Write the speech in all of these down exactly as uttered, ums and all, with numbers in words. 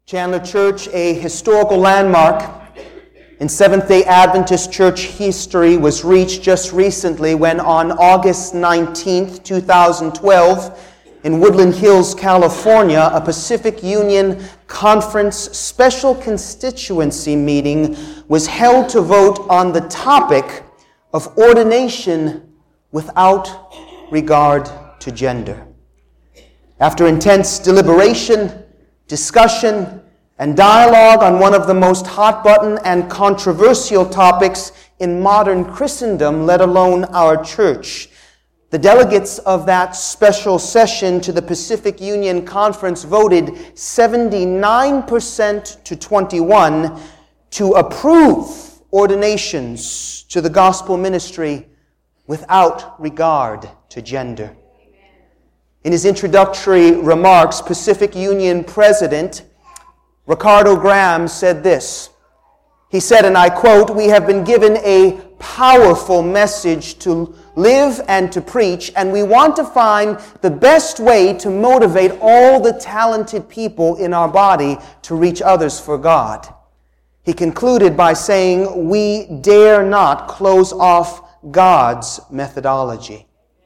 Chandler Church, a historical landmark in Seventh-day Adventist church history, was reached just recently when on August nineteenth, two thousand twelve, in Woodland Hills, California, a Pacific Union Conference special constituency meeting was held to vote on the topic of ordination without regard to gender. After intense deliberation, discussion, and dialogue on one of the most hot-button and controversial topics in modern Christendom, let alone our church, the delegates of that special session to the Pacific Union Conference voted seventy-nine percent to twenty-one to approve ordinations to the gospel ministry without regard to gender. In his introductory remarks, Pacific Union President Ricardo Graham said this. He said, and I quote, "We have been given a powerful message to live and to preach, and we want to find the best way to motivate all the talented people in our body to reach others for God." He concluded by saying, "We dare not close off God's methodology."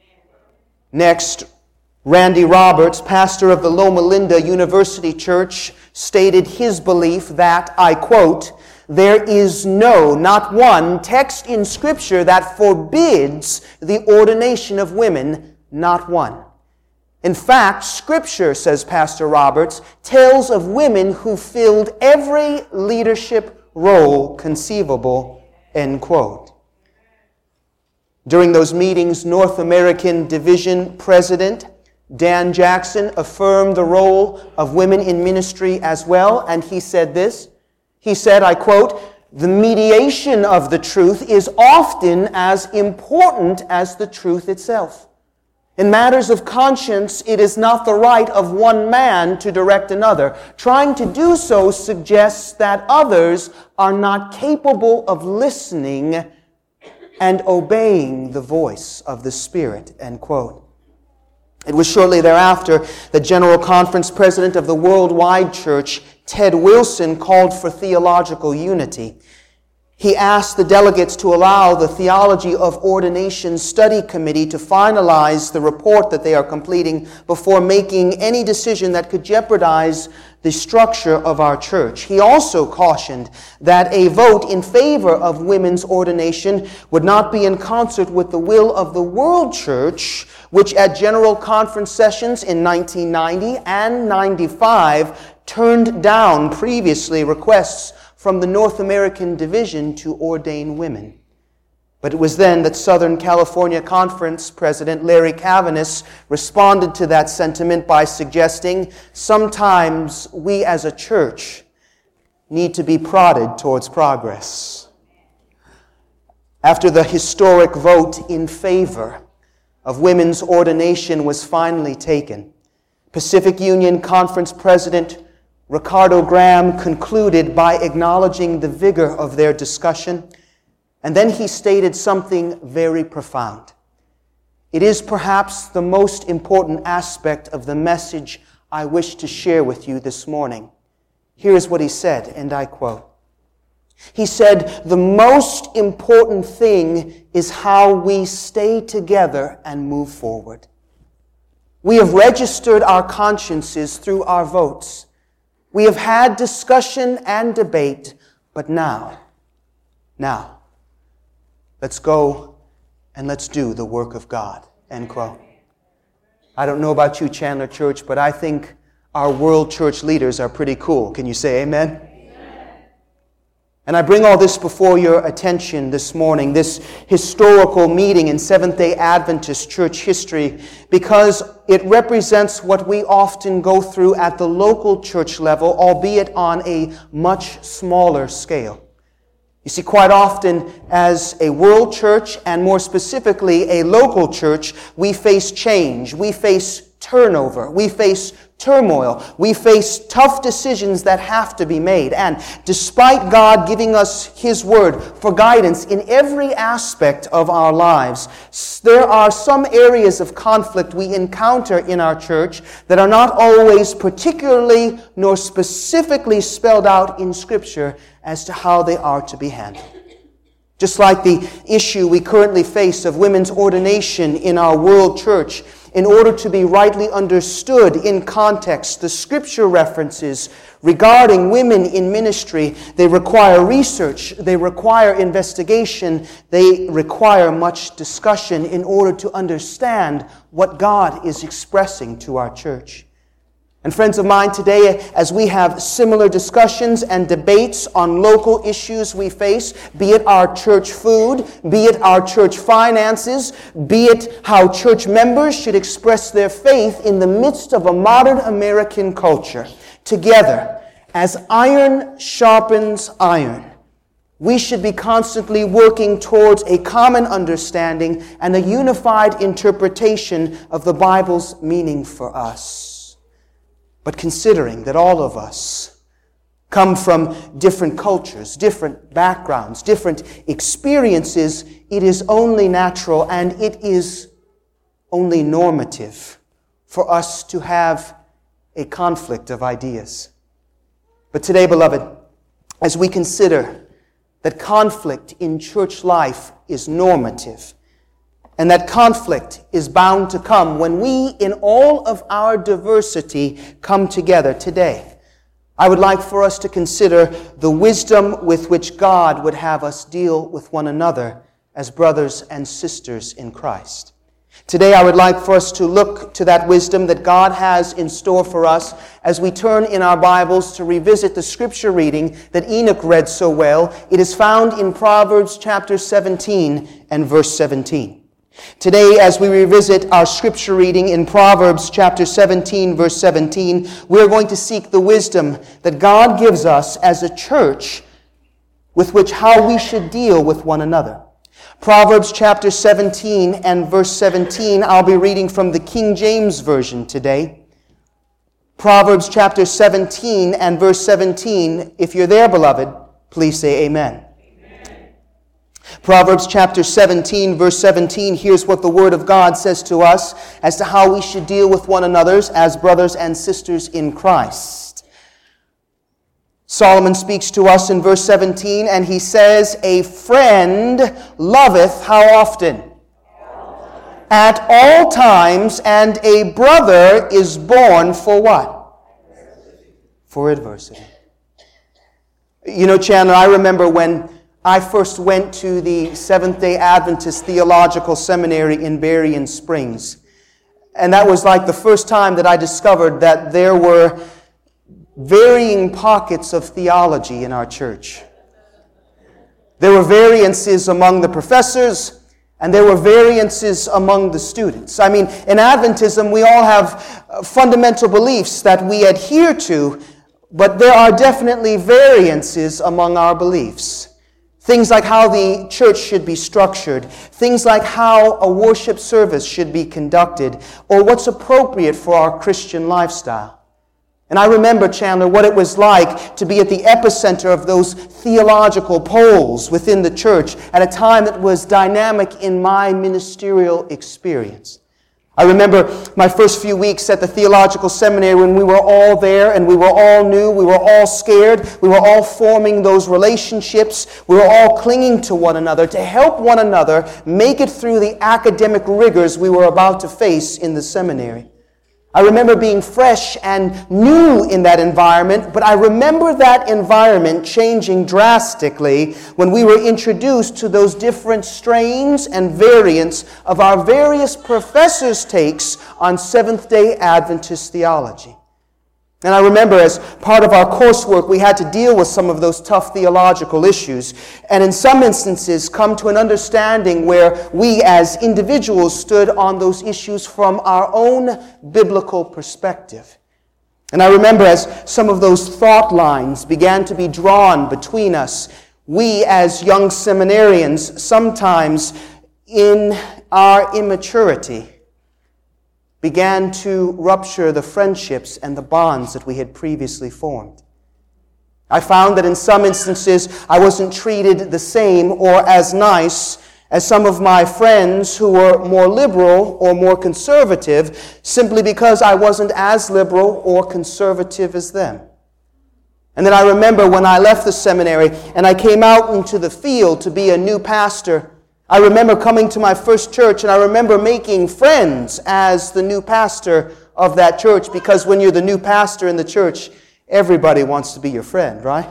Next, Randy Roberts, pastor of the Loma Linda University Church, stated his belief that, I quote, "There is no, not one, text in Scripture that forbids the ordination of women, not one. In fact, Scripture," says Pastor Roberts, "tells of women who filled every leadership role conceivable," end quote. During those meetings, North American Division President Dan Jackson affirmed the role of women in ministry as well, and he said this. He said, I quote, "The mediation of the truth is often as important as the truth itself. In matters of conscience, it is not the right of one man to direct another. Trying to do so suggests that others are not capable of listening and obeying the voice of the Spirit," end quote. It was shortly thereafter that General Conference President of the Worldwide Church, Ted Wilson, called for theological unity. He asked the delegates to allow the Theology of Ordination Study Committee to finalize the report that they are completing before making any decision that could jeopardize the structure of our church. He also cautioned that a vote in favor of women's ordination would not be in concert with the will of the World Church, which at General Conference sessions in nineteen ninety and ninety-five turned down previously requests from the North American Division to ordain women. But it was then that Southern California Conference President Larry Cavanis responded to that sentiment by suggesting, "Sometimes we as a church need to be prodded towards progress." After the historic vote in favor of women's ordination was finally taken, Pacific Union Conference President Ricardo Graham concluded by acknowledging the vigor of their discussion, and then he stated something very profound. It is perhaps the most important aspect of the message I wish to share with you this morning. Here is what he said, and I quote. He said, "The most important thing is how we stay together and move forward. We have registered our consciences through our votes. We have had discussion and debate, but now, now, let's go and let's do the work of God," end quote. I don't know about you, Chandler Church, but I think our world church leaders are pretty cool. Can you say amen? And I bring all this before your attention this morning, this historical meeting in Seventh-day Adventist church history, because it represents what we often go through at the local church level, albeit on a much smaller scale. You see, quite often as a world church, and more specifically a local church, we face change. We face turnover. We face turmoil. We face tough decisions that have to be made. And despite God giving us His Word for guidance in every aspect of our lives, there are some areas of conflict we encounter in our church that are not always particularly nor specifically spelled out in Scripture as to how they are to be handled. Just like the issue we currently face of women's ordination in our world church, in order to be rightly understood in context, the Scripture references regarding women in ministry, they require research, they require investigation, they require much discussion in order to understand what God is expressing to our church. And friends of mine, today, as we have similar discussions and debates on local issues we face, be it our church food, be it our church finances, be it how church members should express their faith in the midst of a modern American culture, together, as iron sharpens iron, we should be constantly working towards a common understanding and a unified interpretation of the Bible's meaning for us. But considering that all of us come from different cultures, different backgrounds, different experiences, it is only natural and it is only normative for us to have a conflict of ideas. But today, beloved, as we consider that conflict in church life is normative, and that conflict is bound to come when we, in all of our diversity, come together today, I would like for us to consider the wisdom with which God would have us deal with one another as brothers and sisters in Christ. Today, I would like for us to look to that wisdom that God has in store for us as we turn in our Bibles to revisit the Scripture reading that Enoch read so well. It is found in Proverbs chapter seventeen and verse seventeen. Today, as we revisit our scripture reading in Proverbs chapter seventeen, verse seventeen, we're going to seek the wisdom that God gives us as a church with which how we should deal with one another. Proverbs chapter seventeen and verse seventeen, I'll be reading from the King James Version today. Proverbs chapter seventeen and verse seventeen, if you're there, beloved, please say amen. Proverbs chapter seventeen, verse seventeen, here's what the Word of God says to us as to how we should deal with one another as brothers and sisters in Christ. Solomon speaks to us in verse seventeen, and he says, "A friend loveth how often? At all times, and a brother is born for what? For adversity." You know, Chandler, I remember when I first went to the Seventh-day Adventist Theological Seminary in Berrien Springs. And that was like the first time that I discovered that there were varying pockets of theology in our church. There were variances among the professors, and there were variances among the students. I mean, in Adventism, we all have fundamental beliefs that we adhere to, but there are definitely variances among our beliefs. Things like how the church should be structured, things like how a worship service should be conducted, or what's appropriate for our Christian lifestyle. And I remember, Chandler, what it was like to be at the epicenter of those theological poles within the church at a time that was dynamic in my ministerial experience. I remember my first few weeks at the theological seminary when we were all there and we were all new, we were all scared, we were all forming those relationships, we were all clinging to one another to help one another make it through the academic rigors we were about to face in the seminary. I remember being fresh and new in that environment, but I remember that environment changing drastically when we were introduced to those different strains and variants of our various professors' takes on Seventh-day Adventist theology. And I remember as part of our coursework, we had to deal with some of those tough theological issues, and in some instances come to an understanding where we as individuals stood on those issues from our own biblical perspective. And I remember as some of those thought lines began to be drawn between us, we as young seminarians, sometimes in our immaturity, began to rupture the friendships and the bonds that we had previously formed. I found that in some instances I wasn't treated the same or as nice as some of my friends who were more liberal or more conservative, simply because I wasn't as liberal or conservative as them. And then I remember when I left the seminary and I came out into the field to be a new pastor, I remember coming to my first church and I remember making friends as the new pastor of that church, because when you're the new pastor in the church, everybody wants to be your friend, right?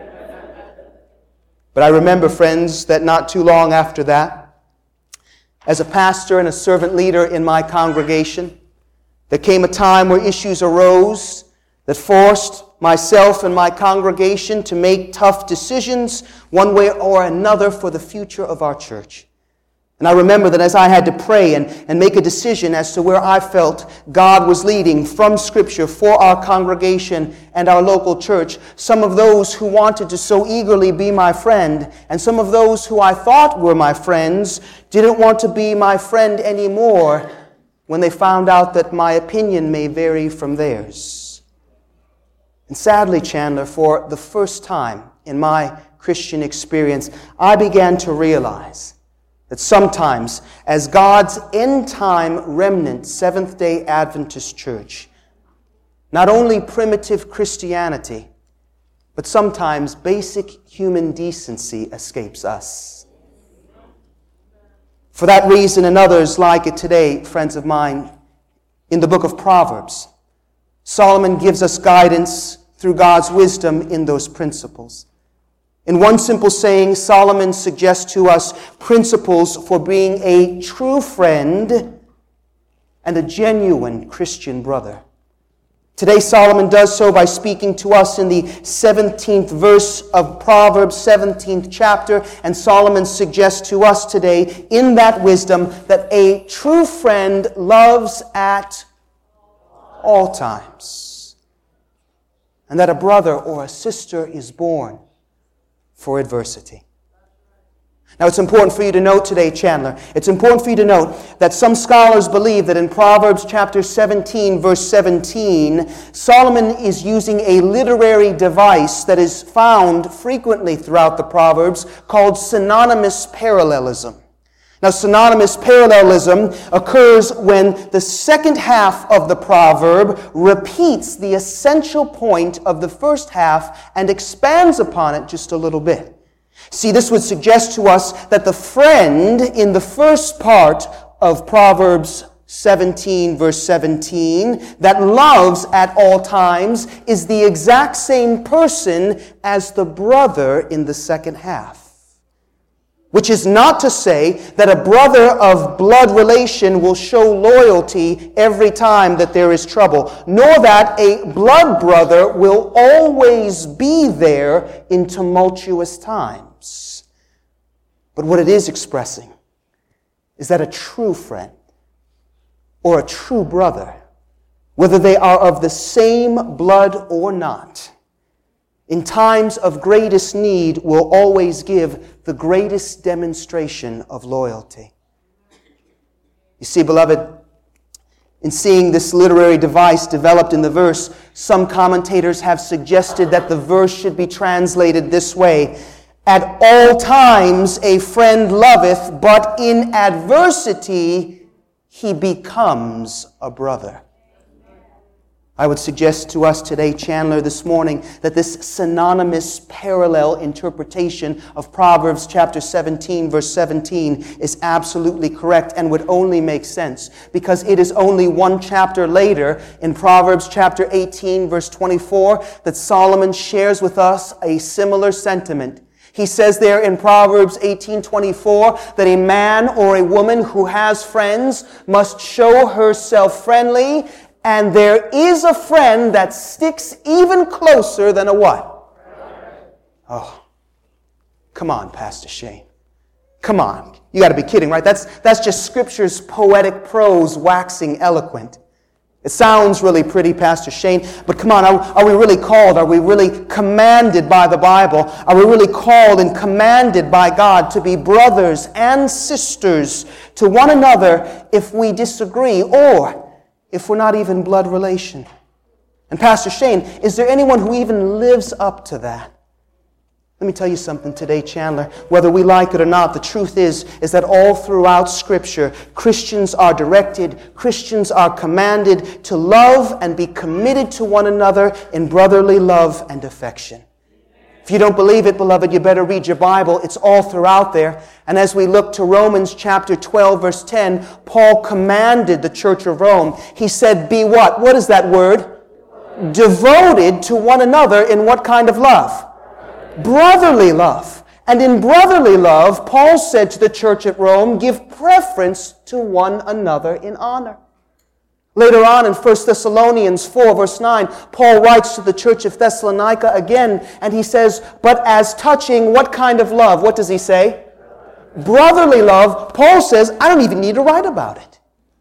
But I remember, friends, that not too long after that, as a pastor and a servant leader in my congregation, there came a time where issues arose that forced myself and my congregation to make tough decisions one way or another for the future of our church. And I remember that as I had to pray and, and make a decision as to where I felt God was leading from Scripture for our congregation and our local church, some of those who wanted to so eagerly be my friend and some of those who I thought were my friends didn't want to be my friend anymore when they found out that my opinion may vary from theirs. And sadly, Chandler, for the first time in my Christian experience, I began to realize that sometimes, as God's end-time remnant Seventh-day Adventist church, not only primitive Christianity, but sometimes basic human decency escapes us. For that reason and others like it today, friends of mine, in the book of Proverbs, Solomon gives us guidance through God's wisdom in those principles. In one simple saying, Solomon suggests to us principles for being a true friend and a genuine Christian brother. Today, Solomon does so by speaking to us in the seventeenth verse of Proverbs, seventeenth chapter, and Solomon suggests to us today in that wisdom that a true friend loves at all times, and that a brother or a sister is born for adversity. Now, it's important for you to note today, Chandler, it's important for you to note that some scholars believe that in Proverbs chapter seventeen, verse seventeen, Solomon is using a literary device that is found frequently throughout the Proverbs called synonymous parallelism. Now, synonymous parallelism occurs when the second half of the proverb repeats the essential point of the first half and expands upon it just a little bit. See, this would suggest to us that the friend in the first part of Proverbs seventeen, verse seventeen, that loves at all times, is the exact same person as the brother in the second half. Which is not to say that a brother of blood relation will show loyalty every time that there is trouble, nor that a blood brother will always be there in tumultuous times. But what it is expressing is that a true friend or a true brother, whether they are of the same blood or not, in times of greatest need will always give the greatest demonstration of loyalty. You see, beloved, in seeing this literary device developed in the verse, some commentators have suggested that the verse should be translated this way: at all times a friend loveth, but in adversity he becomes a brother. I would suggest to us today, Chandler, this morning, that this synonymous parallel interpretation of Proverbs chapter seventeen, verse seventeen is absolutely correct and would only make sense because it is only one chapter later in Proverbs chapter eighteen, verse twenty-four, that Solomon shares with us a similar sentiment. He says there in Proverbs eighteen twenty-four that a man or a woman who has friends must show herself friendly, and there is a friend that sticks even closer than a what? Oh, come on, Pastor Shane. Come on. You got to be kidding, right? That's, that's just Scripture's poetic prose waxing eloquent. It sounds really pretty, Pastor Shane, but come on, are, are we really called? Are we really commanded by the Bible? Are we really called and commanded by God to be brothers and sisters to one another if we disagree? Or if we're not even blood relation? And Pastor Shane, is there anyone who even lives up to that? Let me tell you something today, Chandler. Whether we like it or not, the truth is, is that all throughout Scripture, Christians are directed, Christians are commanded to love and be committed to one another in brotherly love and affection. If you don't believe it, beloved, you better read your Bible. It's all throughout there. And as we look to Romans chapter twelve, verse ten, Paul commanded the church of Rome. He said, be what? What is that word? Devoted to one another in what kind of love? Brotherly love. And in brotherly love, Paul said to the church at Rome, give preference to one another in honor. Later on in First Thessalonians four, verse nine, Paul writes to the church of Thessalonica again, and he says, but as touching what kind of love? What does he say? Brotherly love. Paul says, I don't even need to write about it.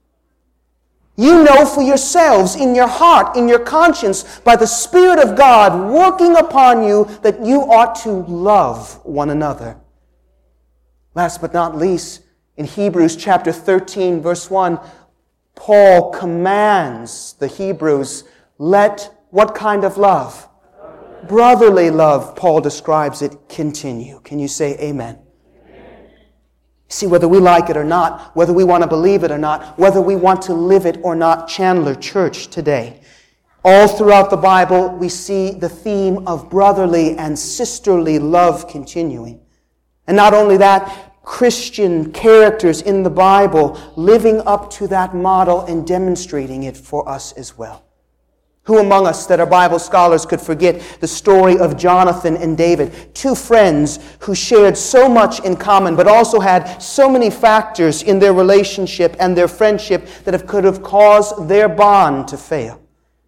You know for yourselves, in your heart, in your conscience, by the Spirit of God working upon you, that you ought to love one another. Last but not least, in Hebrews chapter thirteen, verse one, Paul commands the Hebrews, let what kind of love? Brotherly love, Paul describes it, continue. Can you say amen? See, whether we like it or not, whether we want to believe it or not, whether we want to live it or not, Chandler Church today, all throughout the Bible, we see the theme of brotherly and sisterly love continuing. And not only that, Christian characters in the Bible living up to that model and demonstrating it for us as well. Who among us that are Bible scholars could forget the story of Jonathan and David, two friends who shared so much in common, but also had so many factors in their relationship and their friendship that it could have caused their bond to fail.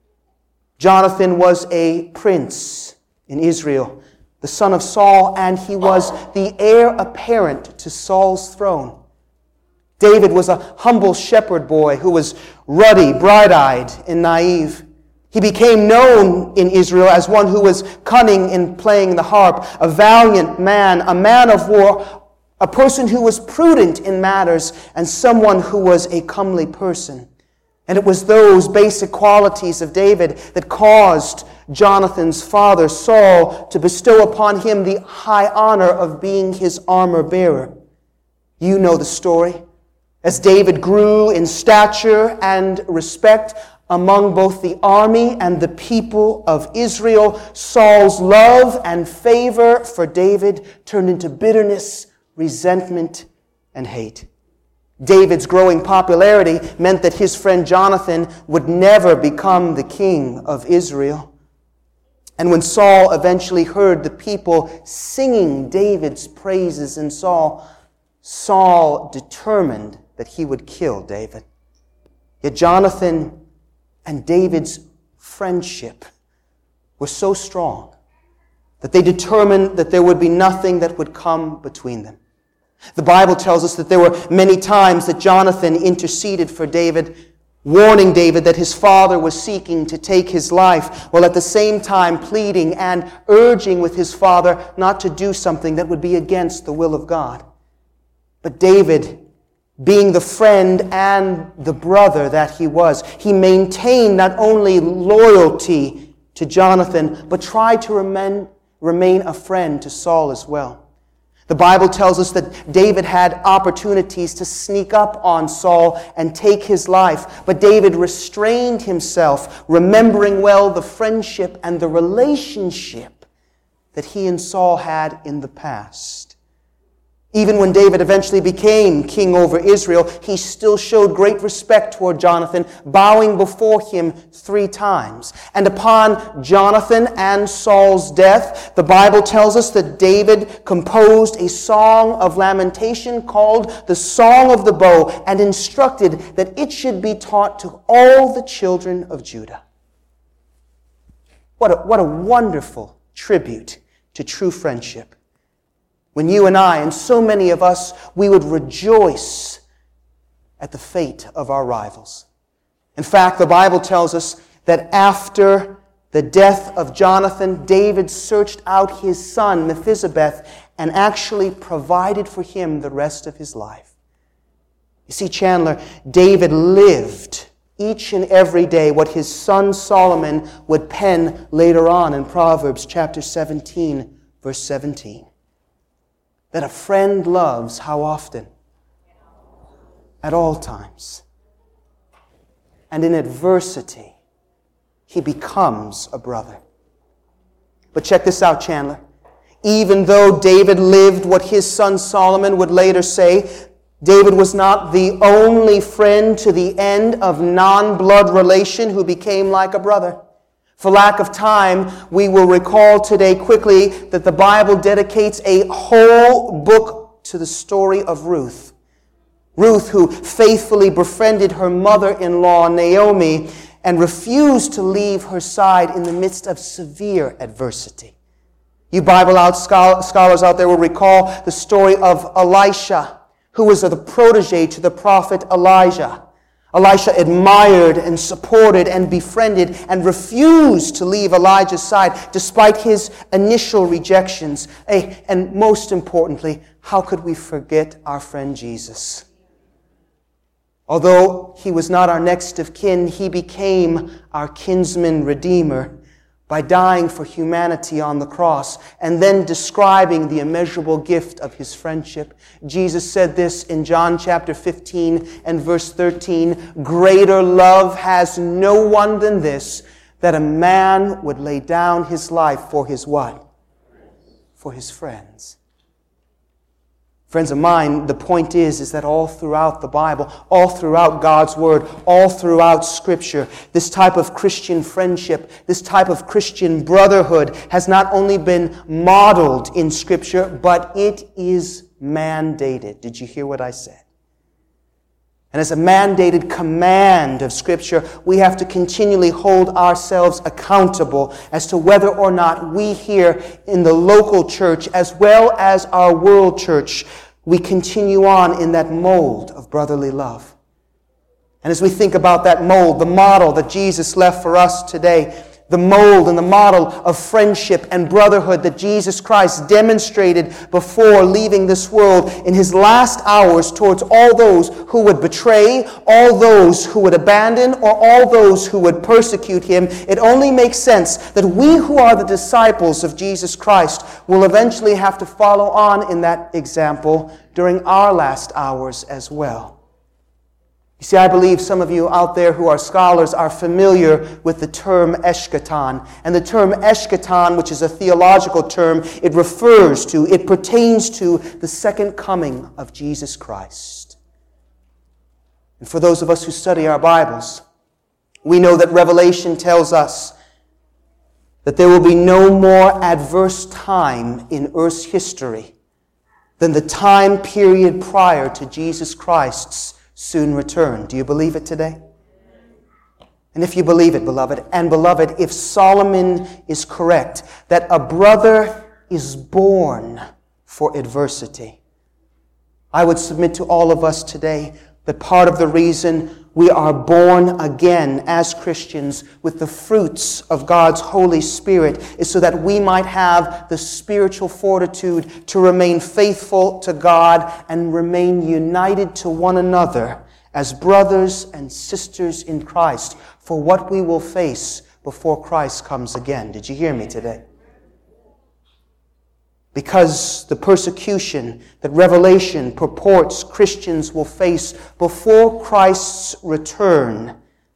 Jonathan was a prince in Israel, the son of Saul, and he was the heir apparent to Saul's throne. David was a humble shepherd boy who was ruddy, bright-eyed, and naive. He became known in Israel as one who was cunning in playing the harp, a valiant man, a man of war, a person who was prudent in matters, and someone who was a comely person. And it was those basic qualities of David that caused Jonathan's father, Saul, to bestow upon him the high honor of being his armor bearer. You know the story. As David grew in stature and respect among both the army and the people of Israel, Saul's love and favor for David turned into bitterness, resentment, and hate. David's growing popularity meant that his friend Jonathan would never become the king of Israel. And when Saul eventually heard the people singing David's praises in Saul, Saul determined that he would kill David. Yet Jonathan and David's friendship were so strong that they determined that there would be nothing that would come between them. The Bible tells us that there were many times that Jonathan interceded for David, warning David that his father was seeking to take his life, while at the same time pleading and urging with his father not to do something that would be against the will of God. But David, being the friend and the brother that he was, he maintained not only loyalty to Jonathan, but tried to remain, remain a friend to Saul as well. The Bible tells us that David had opportunities to sneak up on Saul and take his life, but David restrained himself, remembering well the friendship and the relationship that he and Saul had in the past. Even when David eventually became king over Israel, he still showed great respect toward Jonathan, bowing before him three times. And upon Jonathan and Saul's death, the Bible tells us that David composed a song of lamentation called the Song of the Bow and instructed that it should be taught to all the children of Judah. What a, what a wonderful tribute to true friendship. When you and I, and so many of us, we would rejoice at the fate of our rivals. In fact, the Bible tells us that after the death of Jonathan, David searched out his son, Mephibosheth, and actually provided for him the rest of his life. You see, Chandler, David lived each and every day what his son Solomon would pen later on in Proverbs chapter seventeen, verse seventeen. That a friend loves how often? At all times. And in adversity, he becomes a brother. But check this out, Chandler. Even though David lived what his son Solomon would later say, David was not the only friend to the end of non-blood relation who became like a brother. For lack of time, we will recall today quickly that the Bible dedicates a whole book to the story of Ruth. Ruth, who faithfully befriended her mother-in-law, Naomi, and refused to leave her side in the midst of severe adversity. You Bible out scholars out there will recall the story of Elisha, who was the protege to the prophet Elijah. Elisha admired and supported and befriended and refused to leave Elijah's side despite his initial rejections. And most importantly, how could we forget our friend Jesus? Although he was not our next of kin, he became our kinsman redeemer by dying for humanity on the cross and then describing the immeasurable gift of his friendship. Jesus said this in John chapter fifteen and verse thirteen, "Greater love has no one than this, that a man would lay down his life for his what? For his friends." Friends of mine, the point is, is that all throughout the Bible, all throughout God's Word, all throughout Scripture, this type of Christian friendship, this type of Christian brotherhood has not only been modeled in Scripture, but it is mandated. Did you hear what I said? And as a mandated command of Scripture, we have to continually hold ourselves accountable as to whether or not we here in the local church, as well as our world church, we continue on in that mold of brotherly love. And as we think about that mold, the model that Jesus left for us today, the mold and the model of friendship and brotherhood that Jesus Christ demonstrated before leaving this world in his last hours towards all those who would betray, all those who would abandon, or all those who would persecute him, it only makes sense that we who are the disciples of Jesus Christ will eventually have to follow on in that example during our last hours as well. You see, I believe some of you out there who are scholars are familiar with the term eschaton. And the term eschaton, which is a theological term, it refers to, it pertains to the second coming of Jesus Christ. And for those of us who study our Bibles, we know that Revelation tells us that there will be no more adverse time in earth's history than the time period prior to Jesus Christ's soon return. Do you believe it today? And if you believe it, beloved, and beloved, if Solomon is correct, that a brother is born for adversity, I would submit to all of us today that part of the reason we are born again as Christians with the fruits of God's Holy Spirit is so that we might have the spiritual fortitude to remain faithful to God and remain united to one another as brothers and sisters in Christ for what we will face before Christ comes again. Did you hear me today? Because the persecution that Revelation purports Christians will face before Christ's return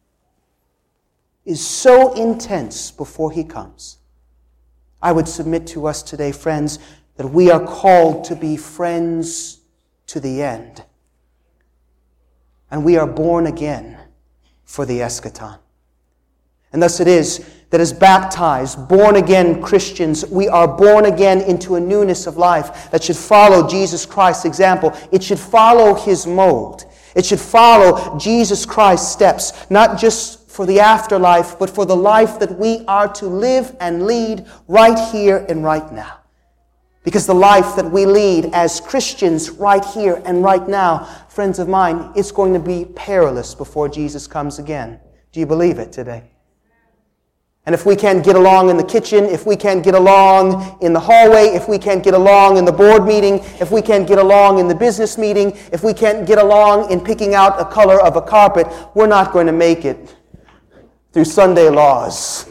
is so intense before he comes. I would submit to us today, friends, that we are called to be friends to the end. And we are born again for the eschaton. And thus it is that as baptized, born-again Christians, we are born again into a newness of life that should follow Jesus Christ's example. It should follow his mold. It should follow Jesus Christ's steps, not just for the afterlife, but for the life that we are to live and lead right here and right now. Because the life that we lead as Christians right here and right now, friends of mine, it's going to be perilous before Jesus comes again. Do you believe it today? And if we can't get along in the kitchen, if we can't get along in the hallway, if we can't get along in the board meeting, if we can't get along in the business meeting, if we can't get along in picking out a color of a carpet, we're not going to make it through Sunday laws.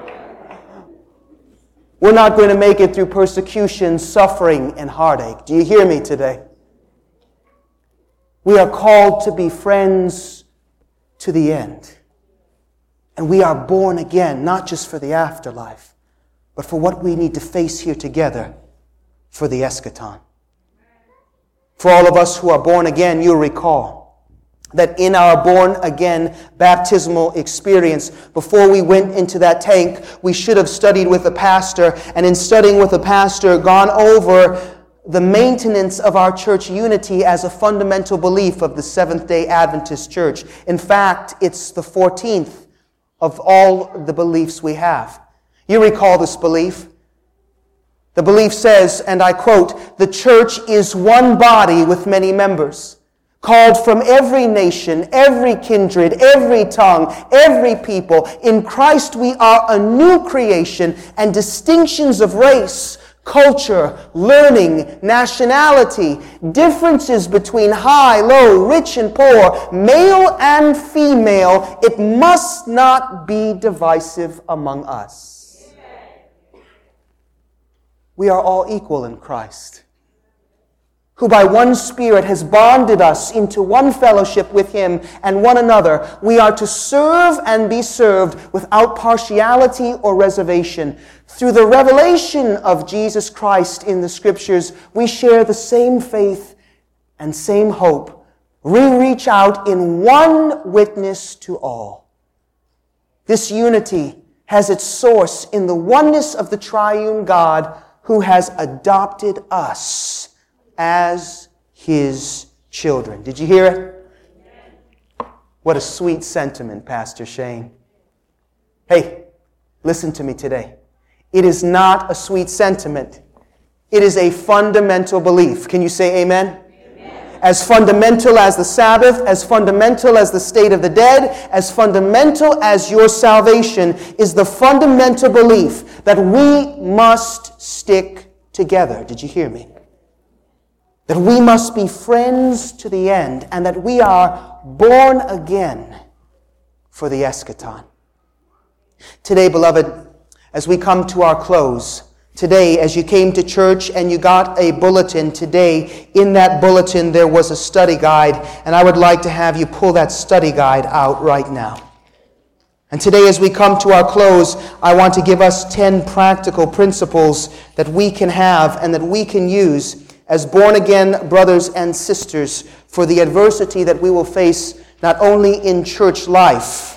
We're not going to make it through persecution, suffering, and heartache. Do you hear me today? We are called to be friends to the end. And we are born again, not just for the afterlife, but for what we need to face here together for the eschaton. For all of us who are born again, you'll recall that in our born again baptismal experience, before we went into that tank, we should have studied with the pastor, and in studying with the pastor, gone over the maintenance of our church unity as a fundamental belief of the Seventh-day Adventist Church. In fact, it's the fourteenth of all the beliefs we have. You recall this belief. The belief says, and I quote, "The church is one body with many members, called from every nation, every kindred, every tongue, every people. In Christ we are a new creation, and distinctions of race, culture, learning, nationality, differences between high, low, rich and poor, male and female, it must not be divisive among us." We are all equal in Christ, who by one Spirit has bonded us into one fellowship with Him and one another. We are to serve and be served without partiality or reservation. Through the revelation of Jesus Christ in the Scriptures, we share the same faith and same hope. We reach out in one witness to all. This unity has its source in the oneness of the triune God who has adopted us as His children. Did you hear it? What a sweet sentiment, Pastor Shane. Hey, listen to me today. It is not a sweet sentiment. It is a fundamental belief. Can you say amen? Amen. As fundamental as the Sabbath, as fundamental as the state of the dead, as fundamental as your salvation is the fundamental belief that we must stick together. Did you hear me? That we must be friends to the end, and that we are born again for the eschaton. Today, beloved, as we come to our close, today, as you came to church and you got a bulletin today, in that bulletin there was a study guide, and I would like to have you pull that study guide out right now. And today, as we come to our close, I want to give us ten practical principles that we can have and that we can use as born-again brothers and sisters for the adversity that we will face not only in church life,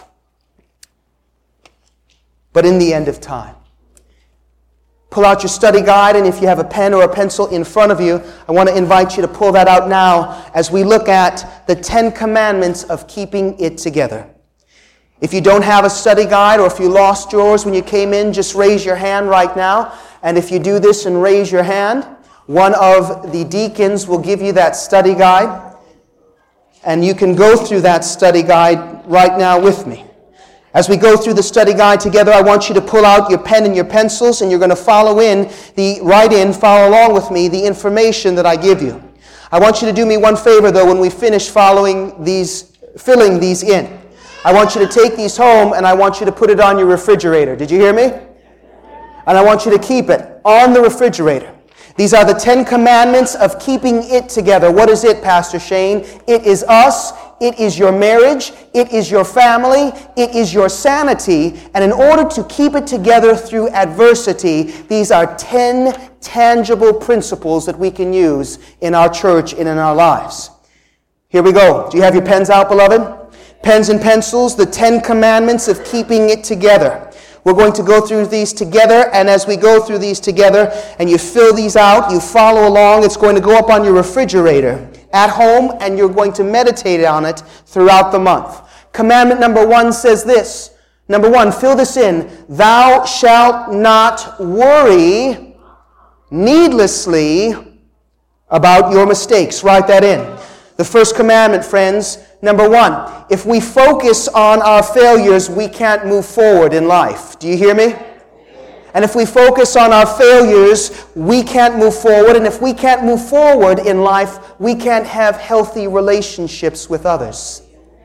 but in the end of time. Pull out your study guide, and if you have a pen or a pencil in front of you, I want to invite you to pull that out now as we look at the Ten Commandments of keeping it together. If you don't have a study guide, or if you lost yours when you came in, just raise your hand right now. And if you do this and raise your hand, one of the deacons will give you that study guide, and you can go through that study guide right now with me. As we go through the study guide together, I want you to pull out your pen and your pencils, and you're going to follow in, the write in, follow along with me, the information that I give you. I want you to do me one favor, though, when we finish following these, filling these in. I want you to take these home, and I want you to put it on your refrigerator. Did you hear me? And I want you to keep it on the refrigerator. These are the Ten Commandments of keeping it together. What is it, Pastor Shane? It is us. It is your marriage. It is your family. It is your sanity. And in order to keep it together through adversity, these are ten tangible principles that we can use in our church and in our lives. Here we go. Do you have your pens out, beloved? Pens and pencils, the Ten Commandments of keeping it together. We're going to go through these together, and as we go through these together and you fill these out, you follow along, it's going to go up on your refrigerator at home, and you're going to meditate on it throughout the month. Commandment number one says this. Number one, fill this in. Thou shalt not worry needlessly about your mistakes. Write that in. The first commandment, friends, number one, if we focus on our failures, we can't move forward in life. Do you hear me? And if we focus on our failures, we can't move forward. And if we can't move forward in life, we can't have healthy relationships with others.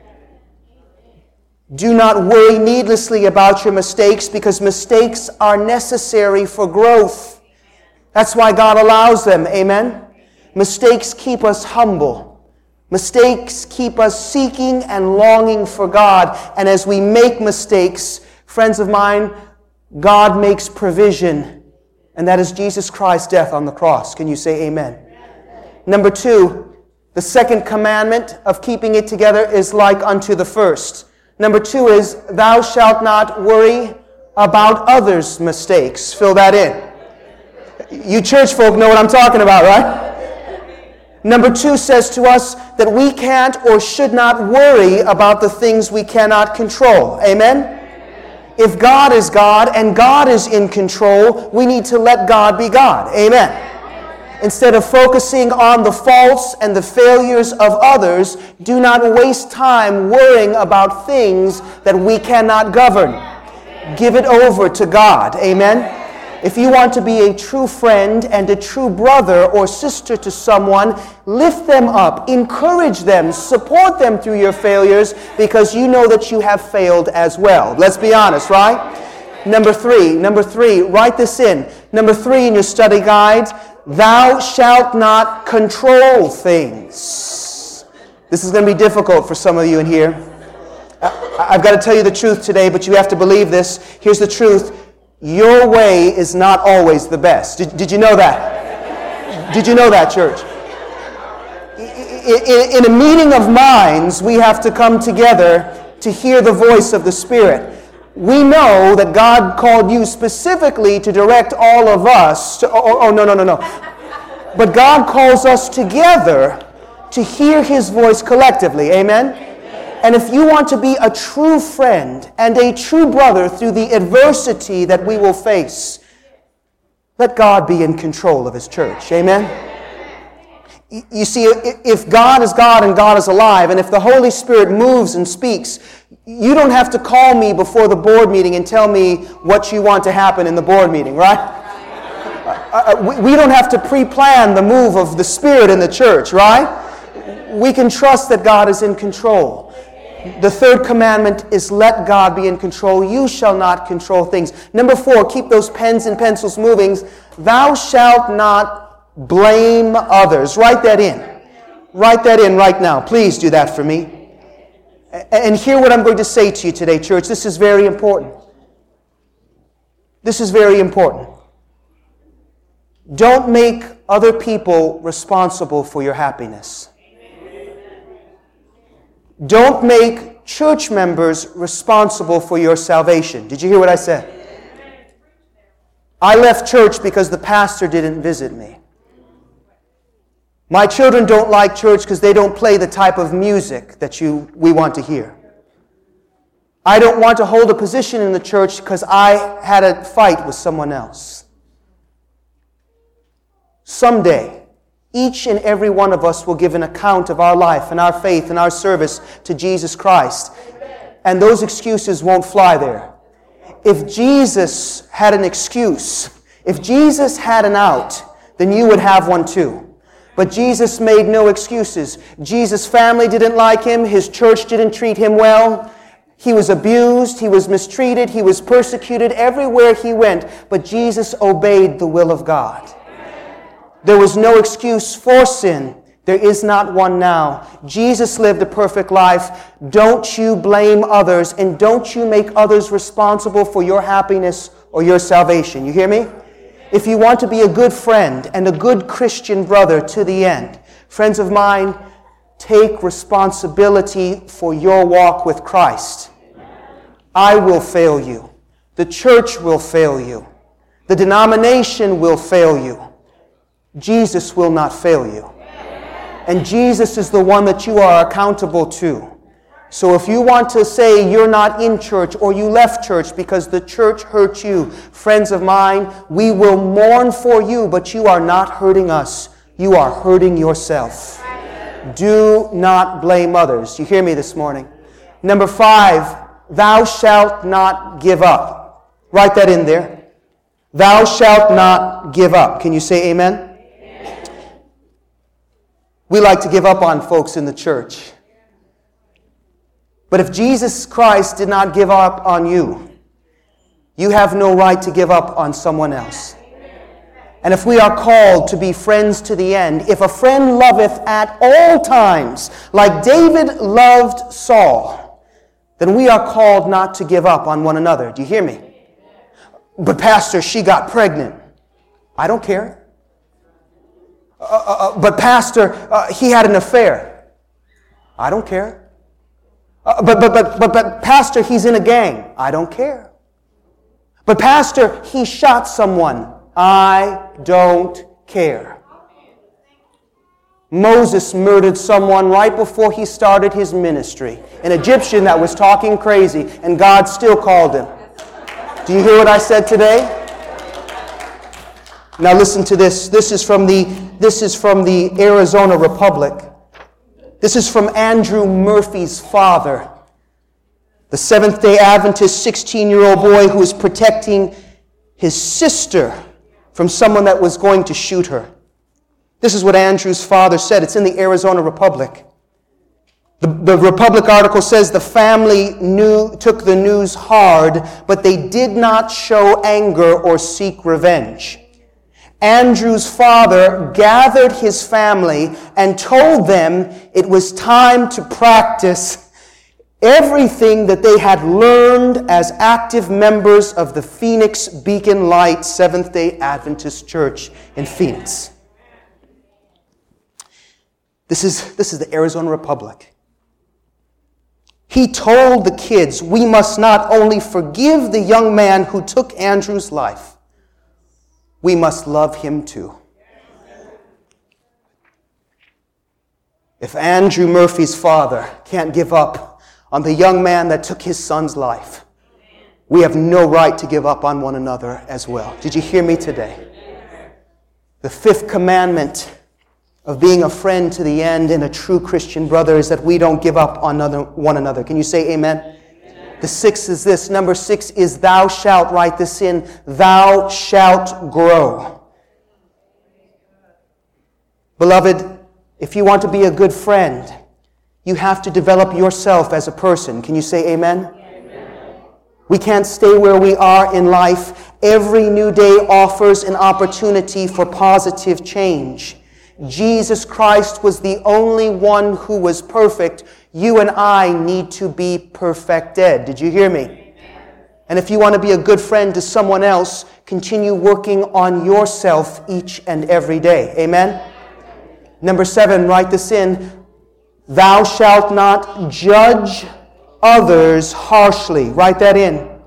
Do not worry needlessly about your mistakes, because mistakes are necessary for growth. That's why God allows them. Amen? Mistakes keep us humble. Mistakes keep us seeking and longing for God. And as we make mistakes, friends of mine, God makes provision. And that is Jesus Christ's death on the cross. Can you say amen? Number two, the second commandment of keeping it together is like unto the first. Number two is, thou shalt not worry about others' mistakes. Fill that in. You church folk know what I'm talking about, right? Number two says to us that we can't or should not worry about the things we cannot control. Amen? If God is God and God is in control, we need to let God be God. Amen? Instead of focusing on the faults and the failures of others, do not waste time worrying about things that we cannot govern. Give it over to God. Amen? If you want to be a true friend and a true brother or sister to someone, lift them up, encourage them, support them through your failures, because you know that you have failed as well. Let's be honest, right? Number three, number three, write this in. Number three in your study guides, thou shalt not control things. This is going to be difficult for some of you in here. I've got to tell you the truth today, but you have to believe this. Here's the truth. Your way is not always the best. Did, did you know that? Did you know that, church? In, in a meeting of minds, we have to come together to hear the voice of the Spirit. We know that God called you specifically to direct all of us to, oh, oh, no, no, no, no. But God calls us together to hear His voice collectively. Amen? And if you want to be a true friend and a true brother through the adversity that we will face, let God be in control of His church. Amen? You see, if God is God and God is alive, and if the Holy Spirit moves and speaks, you don't have to call me before the board meeting and tell me what you want to happen in the board meeting, right? Uh, we don't have to pre-plan the move of the Spirit in the church, right? We can trust that God is in control. The third commandment is let God be in control. You shall not control things. Number four, keep those pens and pencils moving. Thou shalt not blame others. Write that in. Write that in right now. Please do that for me. And hear what I'm going to say to you today, church. This is very important. This is very important. Don't make other people responsible for your happiness. Don't make church members responsible for your salvation. Did you hear what I said? I left church because the pastor didn't visit me. My children don't like church because they don't play the type of music that you we want to hear. I don't want to hold a position in the church because I had a fight with someone else. Someday, each and every one of us will give an account of our life and our faith and our service to Jesus Christ. And those excuses won't fly there. If Jesus had an excuse, if Jesus had an out, then you would have one too. But Jesus made no excuses. Jesus' family didn't like Him. His church didn't treat Him well. He was abused. He was mistreated. He was persecuted everywhere He went. But Jesus obeyed the will of God. There was no excuse for sin. There is not one now. Jesus lived a perfect life. Don't you blame others, and don't you make others responsible for your happiness or your salvation. You hear me? If you want to be a good friend and a good Christian brother to the end, friends of mine, take responsibility for your walk with Christ. I will fail you. The church will fail you. The denomination will fail you. Jesus will not fail you. And Jesus is the one that you are accountable to. So if you want to say you're not in church or you left church because the church hurt you, friends of mine, we will mourn for you, but you are not hurting us. You are hurting yourself. Do not blame others. You hear me this morning? Number five, thou shalt not give up. Write that in there. Thou shalt not give up. Can you say amen? Amen. We like to give up on folks in the church. But if Jesus Christ did not give up on you, you have no right to give up on someone else. And if we are called to be friends to the end, if a friend loveth at all times, like David loved Saul, then we are called not to give up on one another. Do you hear me? But Pastor, she got pregnant. I don't care. Uh, uh, uh, but Pastor, uh, he had an affair. I don't care. Uh, but, but, but, but, but Pastor, he's in a gang. I don't care. But Pastor, he shot someone. I don't care. Moses murdered someone right before he started his ministry. An Egyptian that was talking crazy, and God still called him. Do you hear what I said today? Now listen to this. This is from the, this is from the Arizona Republic. This is from Andrew Murphy's father, the Seventh-day Adventist sixteen-year-old boy who is protecting his sister from someone that was going to shoot her. This is what Andrew's father said. It's in the Arizona Republic. The, the Republic article says the family knew, took the news hard, but they did not show anger or seek revenge. Andrew's father gathered his family and told them it was time to practice everything that they had learned as active members of the Phoenix Beacon Light Seventh-day Adventist Church in Phoenix. This is, this is the Arizona Republic. He told the kids, we must not only forgive the young man who took Andrew's life, we must love him too. If Andrew Murphy's father can't give up on the young man that took his son's life, we have no right to give up on one another as well. Did you hear me today? The fifth commandment of being a friend to the end and a true Christian brother is that we don't give up on another, one another. Can you say amen? Amen? The sixth is this. Number six is thou shalt, write this in, thou shalt grow. Beloved, if you want to be a good friend, you have to develop yourself as a person. Can you say amen? Amen. We can't stay where we are in life. Every new day offers an opportunity for positive change. Jesus Christ was the only one who was perfect. You and I need to be perfected. Did you hear me? And if you want to be a good friend to someone else, continue working on yourself each and every day. Amen? Number seven, write this in. Thou shalt not judge others harshly. Write that in.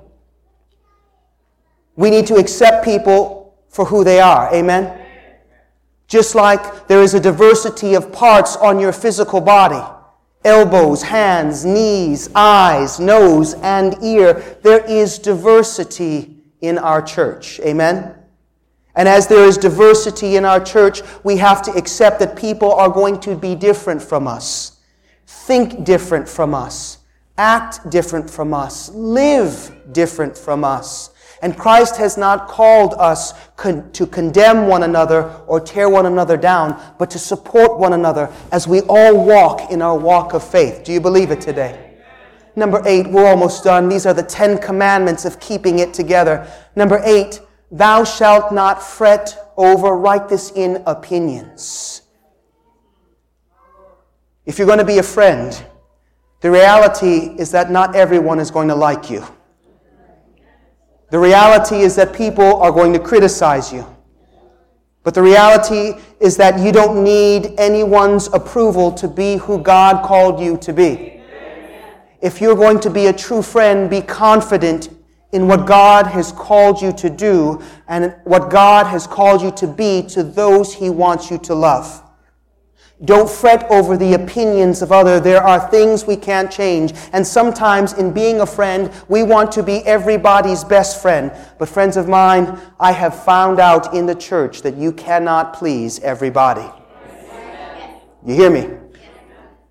We need to accept people for who they are. Amen? Just like there is a diversity of parts on your physical body, elbows, hands, knees, eyes, nose, and ear, there is diversity in our church. Amen? And as there is diversity in our church, we have to accept that people are going to be different from us, think different from us, act different from us, live different from us. And Christ has not called us con- to condemn one another or tear one another down, but to support one another as we all walk in our walk of faith. Do you believe it today? Number eight, we're almost done. These are the Ten Commandments of keeping it together. Number eight, thou shalt not fret over, write this in, opinions. If you're going to be a friend, the reality is that not everyone is going to like you. The reality is that people are going to criticize you. But the reality is that you don't need anyone's approval to be who God called you to be. If you're going to be a true friend, be confident in what God has called you to do and what God has called you to be to those He wants you to love. Don't fret over the opinions of others. There are things we can't change. And sometimes in being a friend, we want to be everybody's best friend. But friends of mine, I have found out in the church that you cannot please everybody. You hear me?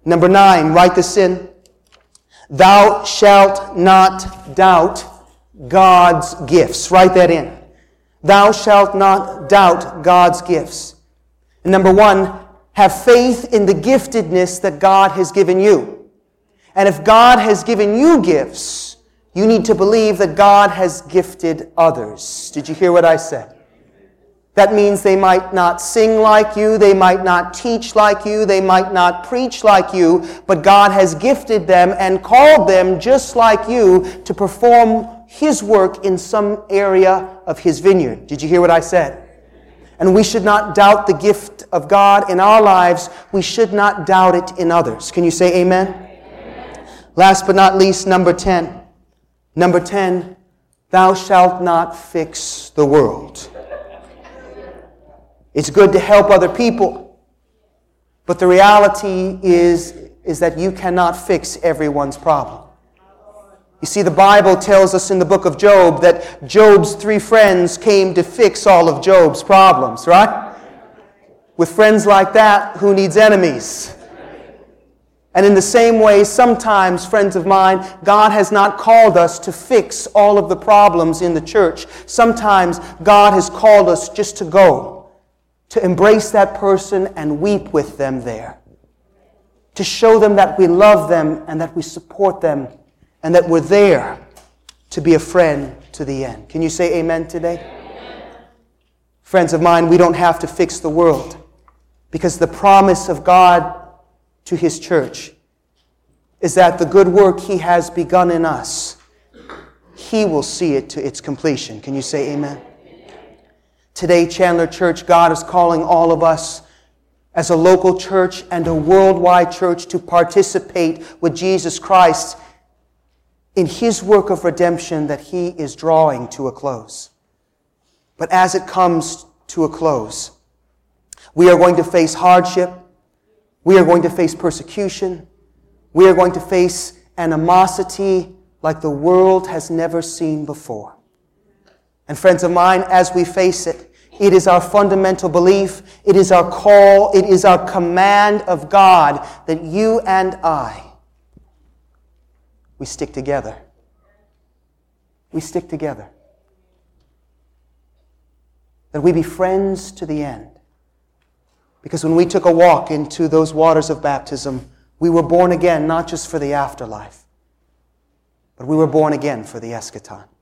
Number nine, write this in. Thou shalt not doubt God's gifts. Write that in. Thou shalt not doubt God's gifts. And number one, have faith in the giftedness that God has given you. And if God has given you gifts, you need to believe that God has gifted others. Did you hear what I said? That means they might not sing like you, they might not teach like you, they might not preach like you, but God has gifted them and called them just like you to perform His work in some area of His vineyard. Did you hear what I said? And we should not doubt the gift of God in our lives. We should not doubt it in others. Can you say amen? Amen. Last but not least, number ten. Number ten, thou shalt not fix the world. It's good to help other people, but the reality is, is that you cannot fix everyone's problem. You see, the Bible tells us in the book of Job that Job's three friends came to fix all of Job's problems, right? With friends like that, who needs enemies? And in the same way, sometimes, friends of mine, God has not called us to fix all of the problems in the church. Sometimes God has called us just to go, to embrace that person and weep with them there. To show them that we love them and that we support them and that we're there to be a friend to the end. Can you say amen today? Amen. Friends of mine, we don't have to fix the world because the promise of God to His church is that the good work He has begun in us, He will see it to its completion. Can you say amen? Today, Chandler Church, God is calling all of us as a local church and a worldwide church to participate with Jesus Christ in His work of redemption that He is drawing to a close. But as it comes to a close, we are going to face hardship. We are going to face persecution. We are going to face animosity like the world has never seen before. And friends of mine, as we face it, it is our fundamental belief, it is our call, it is our command of God that you and I, we stick together. We stick together. That we be friends to the end. Because when we took a walk into those waters of baptism, we were born again not just for the afterlife, but we were born again for the eschaton.